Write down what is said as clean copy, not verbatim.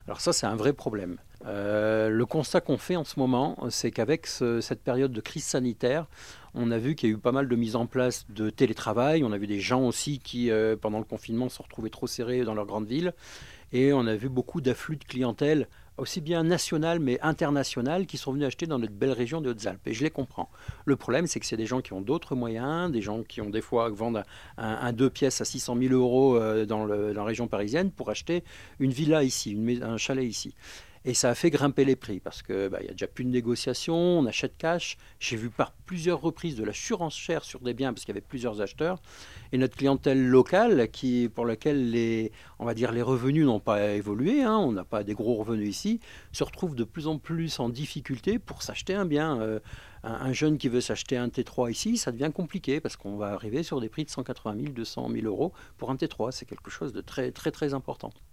Alors ça, c'est un vrai problème. Le constat qu'on fait en ce moment, c'est qu'avec cette période de crise sanitaire, on a vu qu'il y a eu pas mal de mise en place de télétravail. On a vu des gens aussi qui, pendant le confinement, se retrouvaient trop serrés dans leur grande ville. Et on a vu beaucoup d'afflux de clientèle, aussi bien nationale mais internationale, qui sont venus acheter dans notre belle région des Hautes-Alpes. Et je les comprends. Le problème, c'est que c'est des gens qui ont d'autres moyens, des gens qui ont des fois vendent un deux pièces à 600 000 euros dans la région parisienne pour acheter une villa ici, un chalet ici. Et ça a fait grimper les prix parce que y a déjà plus de négociations, on achète cash. J'ai vu par plusieurs reprises de la surenchère sur des biens parce qu'il y avait plusieurs acheteurs. Et notre clientèle locale, pour laquelle on va dire les revenus n'ont pas évolué, hein, on n'a pas des gros revenus ici, se retrouve de plus en plus en difficulté pour s'acheter un bien. Un jeune qui veut s'acheter un T3 ici, ça devient compliqué parce qu'on va arriver sur des prix de 180 000, 200 000 euros pour un T3. C'est quelque chose de très très très important.